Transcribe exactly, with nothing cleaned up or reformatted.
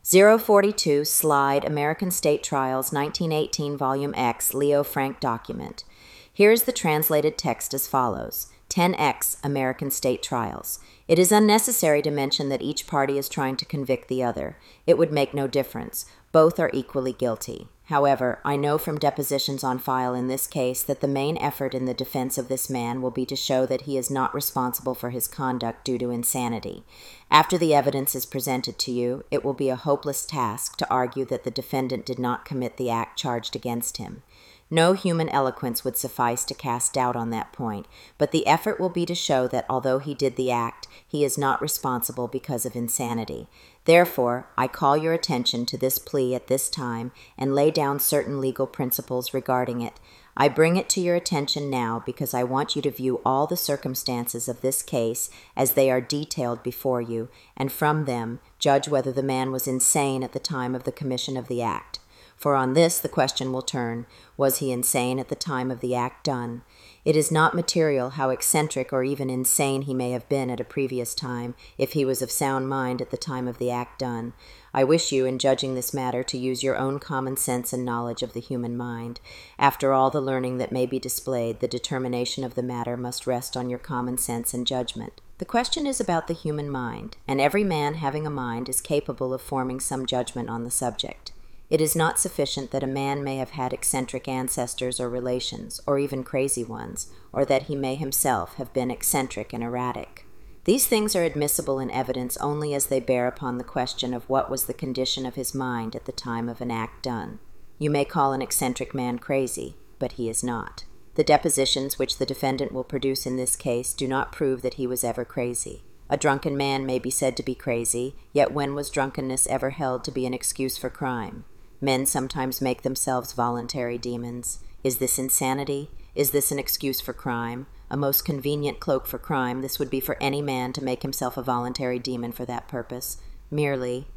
zero forty-two, Slide, American State Trials, nineteen eighteen, Volume X, Leo Frank document. Here is the translated text as follows. ten X, American State Trials. It is unnecessary to mention that each party is trying to convict the other. It would make no difference. Both are equally guilty. However, I know from depositions on file in this case that the main effort in the defense of this man will be to show that he is not responsible for his conduct due to insanity. After the evidence is presented to you, it will be a hopeless task to argue that the defendant did not commit the act charged against him. No human eloquence would suffice to cast doubt on that point, but the effort will be to show that although he did the act, he is not responsible because of insanity. Therefore, I call your attention to this plea at this time and lay down certain legal principles regarding it. I bring it to your attention now because I want you to view all the circumstances of this case as they are detailed before you, and from them judge whether the man was insane at the time of the commission of the act. For on this the question will turn, was he insane at the time of the act done? It is not material how eccentric or even insane he may have been at a previous time, if he was of sound mind at the time of the act done. I wish you, in judging this matter, to use your own common sense and knowledge of the human mind. After all the learning that may be displayed, the determination of the matter must rest on your common sense and judgment. The question is about the human mind, and every man having a mind is capable of forming some judgment on the subject. It is not sufficient that a man may have had eccentric ancestors or relations, or even crazy ones, or that he may himself have been eccentric and erratic. These things are admissible in evidence only as they bear upon the question of what was the condition of his mind at the time of an act done. You may call an eccentric man crazy, but he is not. The depositions which the defendant will produce in this case do not prove that he was ever crazy. A drunken man may be said to be crazy, yet when was drunkenness ever held to be an excuse for crime? Men sometimes make themselves voluntary demons. Is this insanity? Is this an excuse for crime? A most convenient cloak for crime, this would be for any man to make himself a voluntary demon for that purpose. Merely,